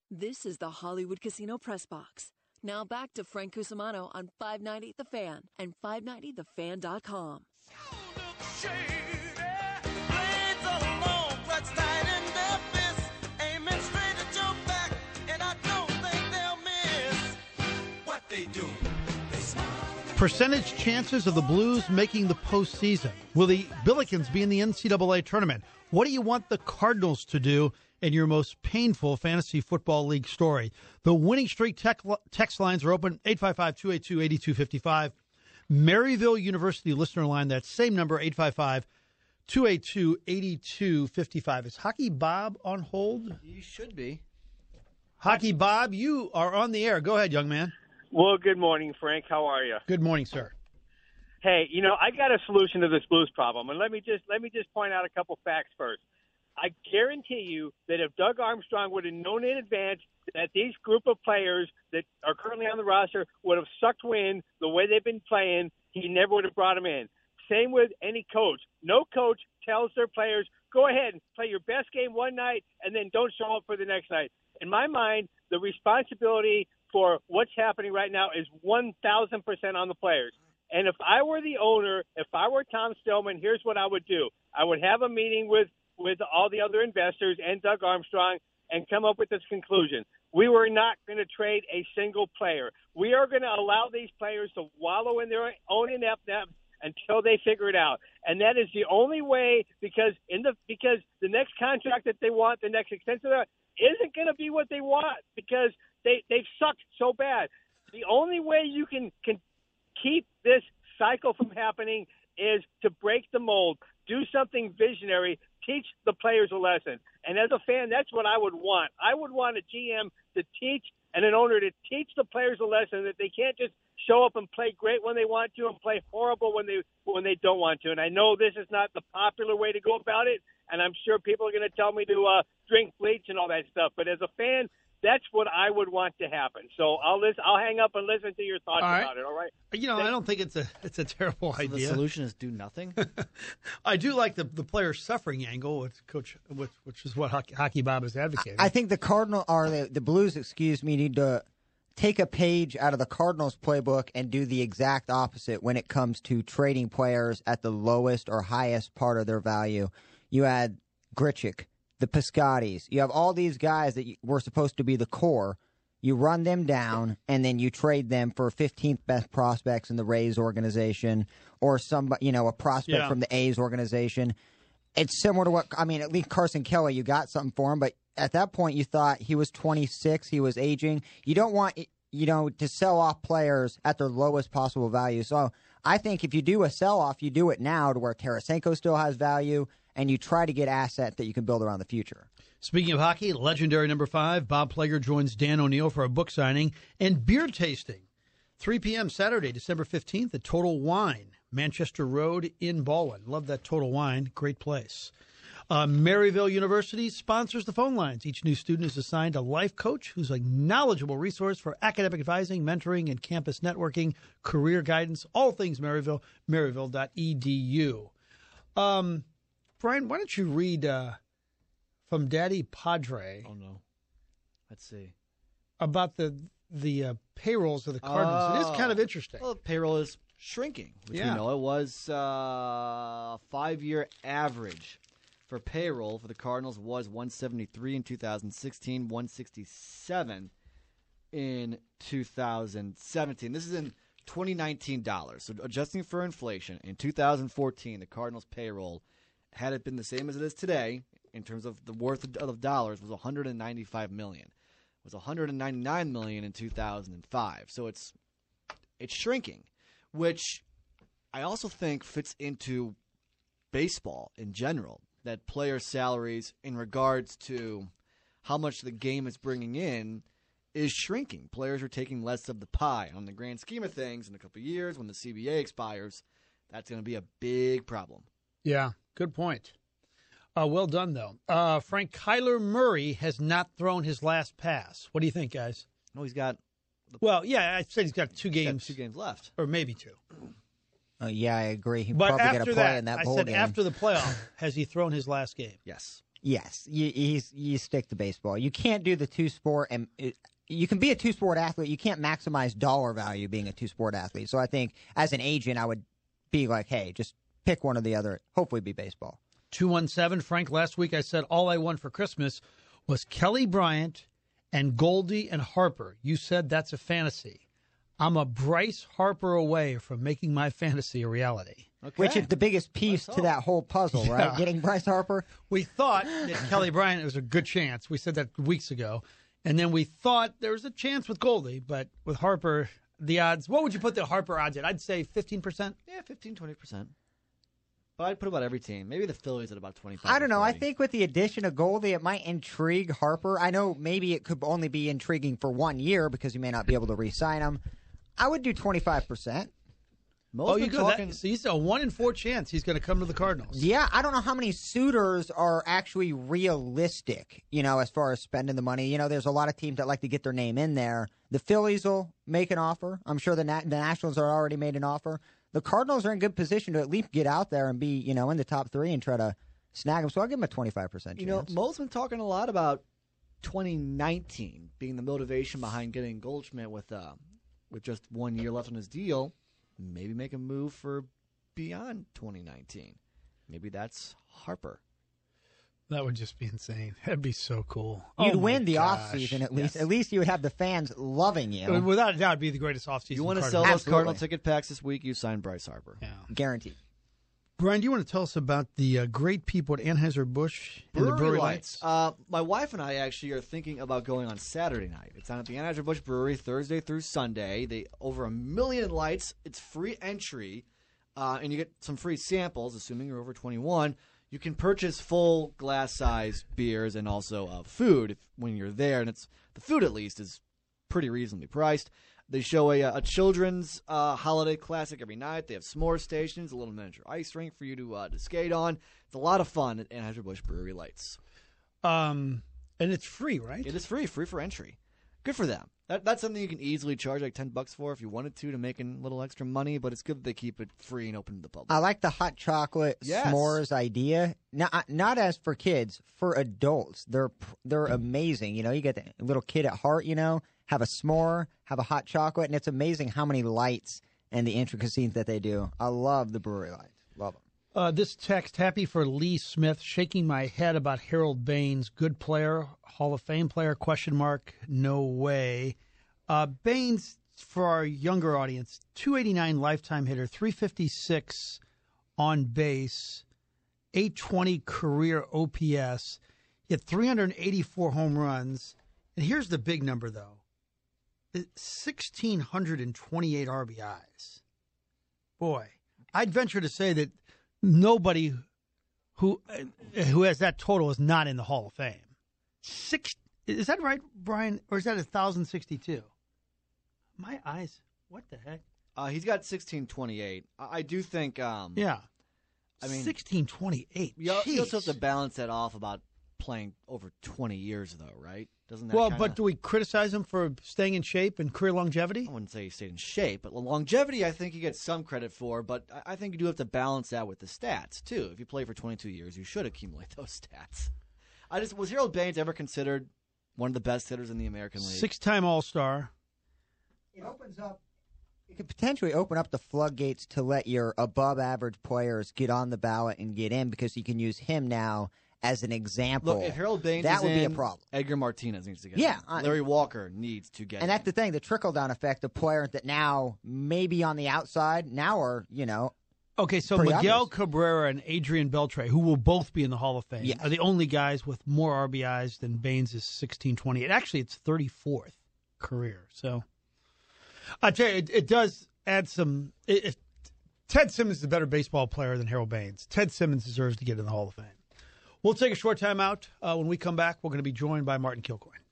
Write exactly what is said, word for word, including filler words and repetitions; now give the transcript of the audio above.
This is the Hollywood Casino Press Box. Now back to Frank Cusimano on five ninety The Fan and five ninety the fan dot com. Percentage chances of the Blues making the postseason. Will the Billikens be in the N C double A tournament? What do you want the Cardinals to do in your most painful fantasy football league story? The winning streak tech, text lines are open, eight five five, two eight two, eight two five five. Maryville University listener line, that same number, eight five five, two eight two, eight two five five. Is Hockey Bob on hold? You should be. Hockey Bob, you are on the air. Go ahead, young man. Well, good morning, Frank. How are you? Good morning, sir. Hey, you know, I got a solution to this Blues problem, and let me just let me just point out a couple facts first. I guarantee you that if Doug Armstrong would have known in advance that these group of players that are currently on the roster would have sucked wind the way they've been playing, he never would have brought them in. Same with any coach. No coach tells their players, go ahead and play your best game one night and then don't show up for the next night. In my mind, the responsibility for what's happening right now is one thousand percent on the players. And if I were the owner, if I were Tom Stillman, here's what I would do. I would have a meeting with, with all the other investors and Doug Armstrong and come up with this conclusion. We were not going to trade a single player. We are going to allow these players to wallow in their own ineptness until they figure it out. And that is the only way, because in the because the next contract that they want, the next extension isn't going to be what they want, because they, they've sucked so bad. The only way you can, can keep this cycle from happening is to break the mold, do something visionary, teach the players a lesson. And as a fan, that's what I would want. I would want a G M to teach and an owner to teach the players a lesson, that they can't just show up and play great when they want to and play horrible when they when they don't want to. And I know this is not the popular way to go about it, and I'm sure people are going to tell me to uh, drink bleach and all that stuff. But as a fan, that's what I would want to happen. So I'll listen, I'll hang up and listen to your thoughts right. about it. All right. You know, I don't think it's a it's a terrible so idea. The solution is do nothing. I do like the the player suffering angle, with Coach, which, which is what Hockey, Hockey Bob is advocating. I think the Cardinal or the, the Blues, excuse me, need to take a page out of the Cardinals playbook and do the exact opposite when it comes to trading players at the lowest or highest part of their value. You had Grichuk, the Piscottis. You have all these guys that were supposed to be the core. You run them down, and then you trade them for fifteenth best prospects in the Rays organization, or some, you know, a prospect yeah. from the A's organization. It's similar to what, I mean, at least Carson Kelly, you got something for him, but at that point you thought he was twenty-six, he was aging. You don't want, you know, to sell off players at their lowest possible value. So I think if you do a sell-off, you do it now to where Tarasenko still has value, and you try to get asset that you can build around the future. Speaking of hockey, legendary number five, Bob Plager joins Dan O'Neill for a book signing and beer tasting. three p.m. Saturday, December fifteenth at Total Wine, Manchester Road in Baldwin. Love that Total Wine. Great place. Uh, Maryville University sponsors the phone lines. Each new student is assigned a life coach who's a knowledgeable resource for academic advising, mentoring, and campus networking, career guidance, all things Maryville, maryville dot e d u. Um, Brian, why don't you read uh, from Daddy Padre? Oh, no. Let's see. About the the uh, payrolls of the Cardinals. Oh. It is kind of interesting. Well, payroll is shrinking, which yeah. we know. It was uh, a five-year average for payroll for the Cardinals was one seventy-three in two thousand sixteen, one sixty-seven in two thousand seventeen. This is in twenty nineteen dollars. So adjusting for inflation, in two thousand fourteen, the Cardinals' payroll, had it been the same as it is today, in terms of the worth of dollars, was one hundred ninety-five million dollars. It was one hundred ninety-nine million dollars in two thousand five. So it's it's shrinking, which I also think fits into baseball in general, that player salaries in regards to how much the game is bringing in is shrinking. Players are taking less of the pie. On the grand scheme of things, in a couple of years, when the C B A expires, that's going to be a big problem. Yeah, good point. Uh, well done, though. Uh, Frank, Kyler Murray has not thrown his last pass. What do you think, guys? No, he's got... The, well, yeah, I said he's got two he's games. Got two games left. Or maybe two. Uh, yeah, I agree. He but probably got to play that, in that I bowl said game. after the playoff, has he thrown his last game? Yes. Yes, you, you you stick to baseball. You can't do the two sport, and it, you can be a two sport athlete. You can't maximize dollar value being a two sport athlete. So I think as an agent, I would be like, hey, just pick one or the other. Hopefully, be baseball. two one seven, Frank, last week I said all I want for Christmas was Kelly Bryant and Goldie and Harper. You said that's a fantasy. I'm a Bryce Harper away from making my fantasy a reality. Okay. Which is the biggest piece Let's to that whole puzzle, right? Yeah. Getting Bryce Harper. We thought that Kelly Bryant was a good chance. We said that weeks ago. And then we thought there was a chance with Goldie, but with Harper, the odds, what would you put the Harper odds at? I'd say fifteen percent. Yeah, fifteen, twenty percent. But I'd put about every team. Maybe the Phillies at about twenty-five. I don't know. I thirty. think with the addition of Goldie, it might intrigue Harper. I know maybe it could only be intriguing for one year because you may not be able to re-sign him. I would do twenty-five percent. Most Oh, been you go. talking. That, so he's a one in four chance he's going to come to the Cardinals. Yeah, I don't know how many suitors are actually realistic, you know, as far as spending the money. You know, there's a lot of teams that like to get their name in there. The Phillies will make an offer. I'm sure the, Na- the Nationals are already made an offer. The Cardinals are in good position to at least get out there and be, you know, in the top three and try to snag them. So I'll give them a twenty-five percent chance. You know, Mo's been talking a lot about twenty nineteen being the motivation behind getting Goldschmidt with uh, with just one year left on his deal. Maybe make a move for beyond twenty nineteen. Maybe that's Harper. That would just be insane. That'd be so cool. You'd Oh, my win the gosh. offseason at least. Yes. At least you would have the fans loving you. Without a doubt, it'd be the greatest offseason. You want to Cardinals. sell those Absolutely. Cardinal ticket packs this week? You sign Bryce Harper. Yeah. Guaranteed. Brian, do you want to tell us about the uh, great people at Anheuser-Busch and the Brewery Lights? Uh, my wife and I actually are thinking about going on Saturday night. It's on at the Anheuser-Busch Brewery Thursday through Sunday. They over a million lights. It's free entry, uh, and you get some free samples, assuming you're over twenty-one. You can purchase full glass-size beers and also uh, food if, when you're there, and it's the food at least is pretty reasonably priced. They show a, a children's uh, holiday classic every night. They have s'more stations, a little miniature ice rink for you to uh, to skate on. It's a lot of fun at Anheuser-Busch Brewery Lights. Um, and it's free, right? It is free, free for entry. Good for them. That, that's something you can easily charge like ten bucks for if you wanted to to make a little extra money, but it's good that they keep it free and open to the public. I like the hot chocolate Yes. s'mores idea. Not not as for kids, for adults. They're they're amazing. You know, you get the little kid at heart. You know, have a s'more, have a hot chocolate, and it's amazing how many lights and the intricacies that they do. I love the brewery lights. Love them. Uh, this text, happy for Lee Smith, shaking my head about Harold Baines. Good player, Hall of Fame player, question mark, no way. Uh, Baines, for our younger audience, two eighty-nine lifetime hitter, three fifty-six on base, eight twenty career O P S. He had three hundred eighty-four home runs. And here's the big number, though. one thousand six hundred twenty-eight R B Is. Boy, I'd venture to say that nobody who who has that total is not in the Hall of Fame. Six is that right, Brian, or is that one thousand sixty-two? My eyes, what the heck? Uh, he's got sixteen twenty-eight. I, I do think. Um, Yeah, I mean, sixteen twenty-eight. You, al- you also have to balance that off about playing over twenty years, though, right? Doesn't that? Well, kinda, but do we criticize him for staying in shape and career longevity? I wouldn't say he stayed in shape, but longevity, I think he gets some credit for. But I, I think you do have to balance that with the stats too. If you play for twenty-two years, you should accumulate those stats. I just was Harold Baines ever considered one of the best hitters in the American League? Six-time All-Star. It opens up. It could potentially open up the floodgates to let your above-average players get on the ballot and get in because you can use him now as an example. Look, if Harold Baines that is would in, be a problem. Edgar Martinez needs to get Yeah, in. I- Larry Walker needs to get And in. that's the thing, the trickle-down effect of players that now maybe on the outside now are, you know, Okay, so Pretty Miguel obvious. Cabrera and Adrian Beltre, who will both be in the Hall of Fame, Yes. are the only guys with more R B Is than Baines' sixteen twenty-eight. Actually, it's thirty-fourth career. So I tell you, it, it does add some. It, it, Ted Simmons is a better baseball player than Harold Baines. Ted Simmons deserves to get in the Hall of Fame. We'll take a short time out. Uh, when we come back, we're going to be joined by Martin Kilcoyne.